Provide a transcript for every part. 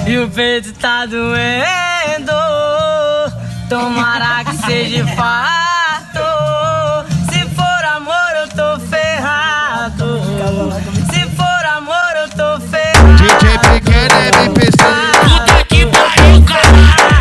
E o peito tá doendo. Tomara que seja fato. Se for amor eu tô ferrado. Se for amor eu tô ferrado. DJ Pequeno MPC. Puta que pariu, caralho.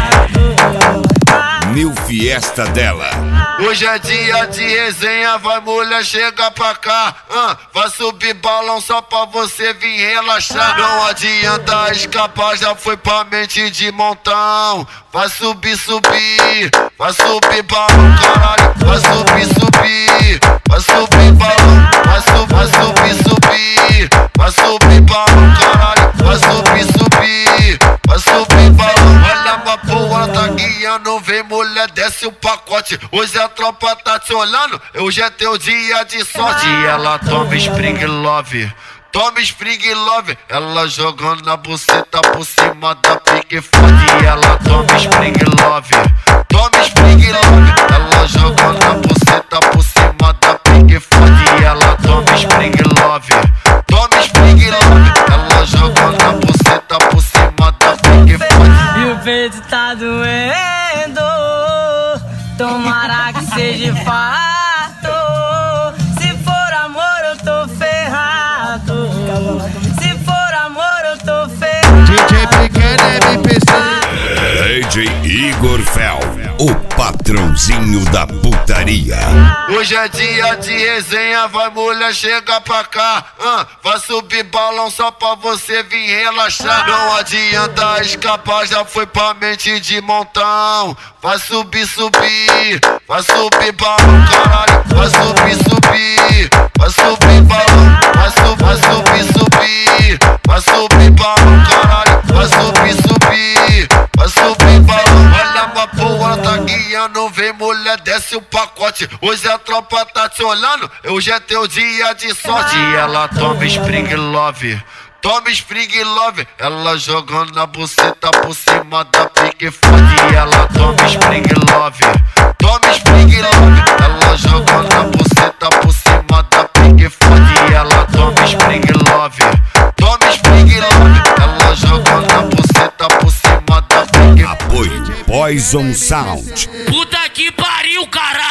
Mil Fiesta dela. Hoje é dia de resenha, vai mulher, chega pra cá. Vai subir balão só pra você vir relaxar. Não adianta escapar, já foi pra mente de montão. Vai subir, subir, vai subir balão, caralho. Vai subir, subir, vai subir balão. Vai subir, subir, vai subir balão, caralho. Vai subir, subir, vai subir balão. Olha pra boa, tá guiando, vem mulher, desce o pacote. Hoje a tropa tá te olhando, hoje é teu dia de sorte. E ela toma Spring Love, toma Spring Love. Ela jogando a buceta por cima da pique fode. E ela toma Spring Love, toma Spring Love. Ela jogando a buceta por cima da pique fode. E ela toma Spring Love, toma Spring Love. Ela jogando a buceta por cima da pique fode. E o peito tá doendo. Tomara que seja fato. Se for amor eu tô ferrado. Se for amor eu tô ferrado. DJ Pequeno MPC. DJ Igor Fel, o patrãozinho da putaria. Hoje é dia de resenha, vai mulher, chega pra cá. Vai subir balão só pra você vir relaxar. Não adianta escapar, já foi pra mente de montão. Vai subir, subir, vai subir balão, caralho. Vai subir, subir, vai subir balão. Vai subir, subir, vai subir balão, caralho. Vai subir, subir, vai subir balão. Olha pra boa, tá guiando, vem mulher, desce o pacote. Hoje a tropa tá te olhando, hoje é teu dia de sorte. E ela toma Spring Love, toma Spring Love. Ela jogando a buceta por cima da pique fode. E ela toma Spring Love, toma Spring Love. Ela jogando a buceta por cima da pique fode. E ela toma Spring Love, toma Spring Love. Ela jogando a buceta por cima da pique fode. Apoio Poison Sound. Puta que pariu, caralho.